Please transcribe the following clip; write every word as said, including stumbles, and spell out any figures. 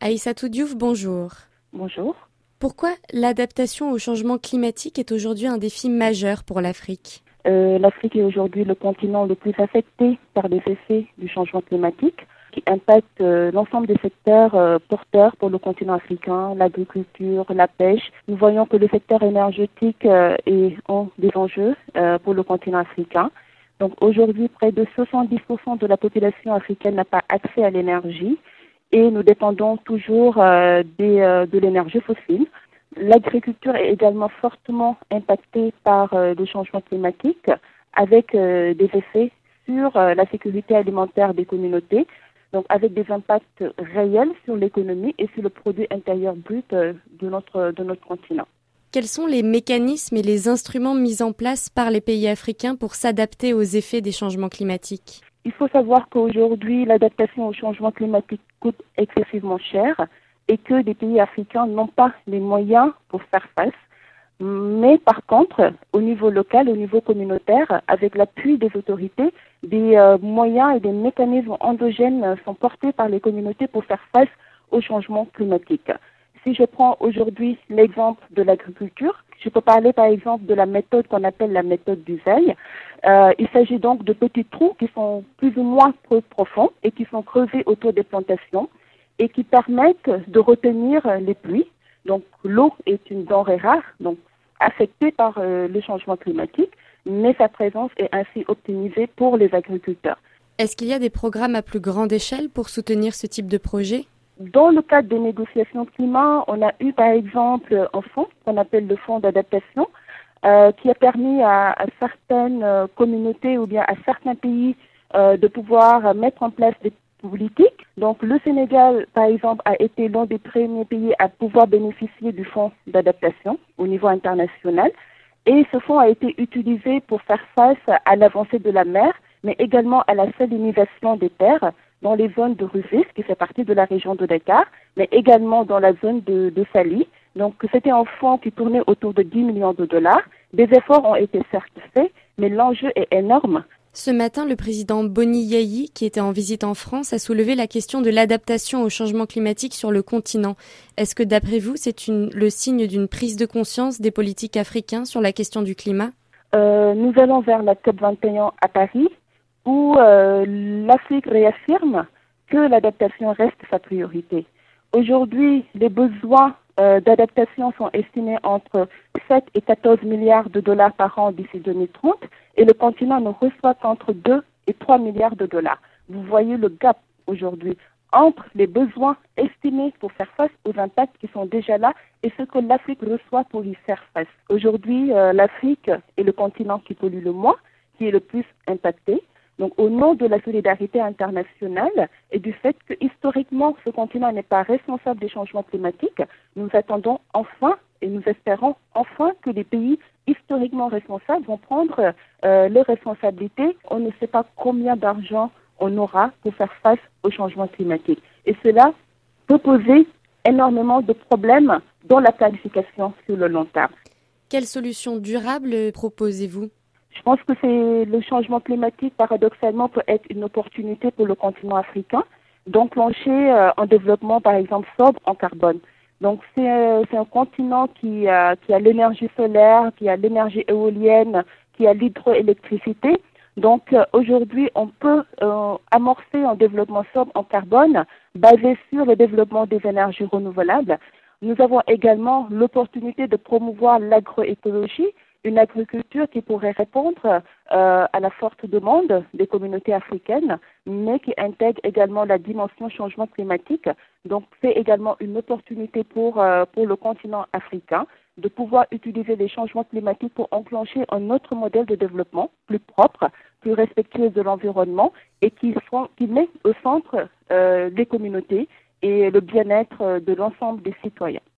Aïssatou Diouf, bonjour. Bonjour. Pourquoi l'adaptation au changement climatique est aujourd'hui un défi majeur pour l'Afrique? Euh, L'Afrique est aujourd'hui le continent le plus affecté par les effets du changement climatique qui impacte euh, l'ensemble des secteurs euh, porteurs pour le continent africain, l'agriculture, la pêche. Nous voyons que le secteur énergétique euh, est un des enjeux euh, pour le continent africain. Donc aujourd'hui, près de soixante-dix pour cent de la population africaine n'a pas accès à l'énergie et nous dépendons toujours euh, des, euh, de l'énergie fossile. L'agriculture est également fortement impactée par euh, le changement climatique avec euh, des effets sur euh, la sécurité alimentaire des communautés, donc avec des impacts réels sur l'économie et sur le produit intérieur brut euh, de notre, de notre continent. Quels sont les mécanismes et les instruments mis en place par les pays africains pour s'adapter aux effets des changements climatiques? Il faut savoir qu'aujourd'hui, l'adaptation au changement climatique coûte excessivement cher et que les pays africains n'ont pas les moyens pour faire face. Mais par contre, au niveau local, au niveau communautaire, avec l'appui des autorités, des euh, moyens et des mécanismes endogènes sont portés par les communautés pour faire face au changement climatique. Si je prends aujourd'hui l'exemple de l'agriculture, je peux parler par exemple de la méthode qu'on appelle la méthode du veille. Euh, il s'agit donc de petits trous qui sont plus ou moins profonds et qui sont creusés autour des plantations et qui permettent de retenir les pluies. Donc l'eau est une denrée rare, donc affectée par euh, le changement climatique, mais sa présence est ainsi optimisée pour les agriculteurs. Est-ce qu'il y a des programmes à plus grande échelle pour soutenir ce type de projet? Dans le cadre des négociations climat, on a eu par exemple un fonds qu'on appelle le fonds d'adaptation euh, qui a permis à, à certaines euh, communautés ou bien à certains pays euh, de pouvoir mettre en place des politiques. Donc le Sénégal, par exemple, a été l'un des premiers pays à pouvoir bénéficier du fonds d'adaptation au niveau international. Et ce fonds a été utilisé pour faire face à l'avancée de la mer, mais également à la salinisation des terres dans les zones de Rufisque, qui fait partie de la région de Dakar, mais également dans la zone de, de Saly. Donc c'était un fonds qui tournait autour de dix millions de dollars. Des efforts ont été certes faits, mais l'enjeu est énorme. Ce matin, le président Boni Yayi, qui était en visite en France, a soulevé la question de l'adaptation au changement climatique sur le continent. Est-ce que, d'après vous, c'est une, le signe d'une prise de conscience des politiques africains sur la question du climat? euh, Nous allons vers la COP vingt et un à Paris, où euh, l'Afrique réaffirme que l'adaptation reste sa priorité. Aujourd'hui, les besoins euh, d'adaptation sont estimés entre sept et quatorze milliards de dollars par an d'ici deux mille trente et le continent ne reçoit qu'entre deux et trois milliards de dollars. Vous voyez le gap aujourd'hui entre les besoins estimés pour faire face aux impacts qui sont déjà là et ce que l'Afrique reçoit pour y faire face. Aujourd'hui, euh, l'Afrique est le continent qui pollue le moins, qui est le plus impacté. Donc, au nom de la solidarité internationale et du fait que historiquement ce continent n'est pas responsable des changements climatiques, nous attendons enfin et nous espérons enfin que les pays historiquement responsables vont prendre euh, leurs responsabilités. On ne sait pas combien d'argent on aura pour faire face au changement climatique. Et cela peut poser énormément de problèmes dans la planification sur le long terme. Quelles solutions durables proposez-vous? Je pense que c'est le changement climatique, paradoxalement, peut être une opportunité pour le continent africain d'enclencher euh, un développement, par exemple, sobre en carbone. Donc, c'est, euh, c'est un continent qui, euh, qui a l'énergie solaire, qui a l'énergie éolienne, qui a l'hydroélectricité. Donc, euh, aujourd'hui, on peut euh, amorcer un développement sobre en carbone basé sur le développement des énergies renouvelables. Nous avons également l'opportunité de promouvoir l'agroécologie, une agriculture qui pourrait répondre euh, à la forte demande des communautés africaines, mais qui intègre également la dimension changement climatique. Donc, c'est également une opportunité pour, euh, pour le continent africain de pouvoir utiliser les changements climatiques pour enclencher un autre modèle de développement plus propre, plus respectueux de l'environnement et qui, sont, qui met au centre euh, les communautés et le bien-être de l'ensemble des citoyens.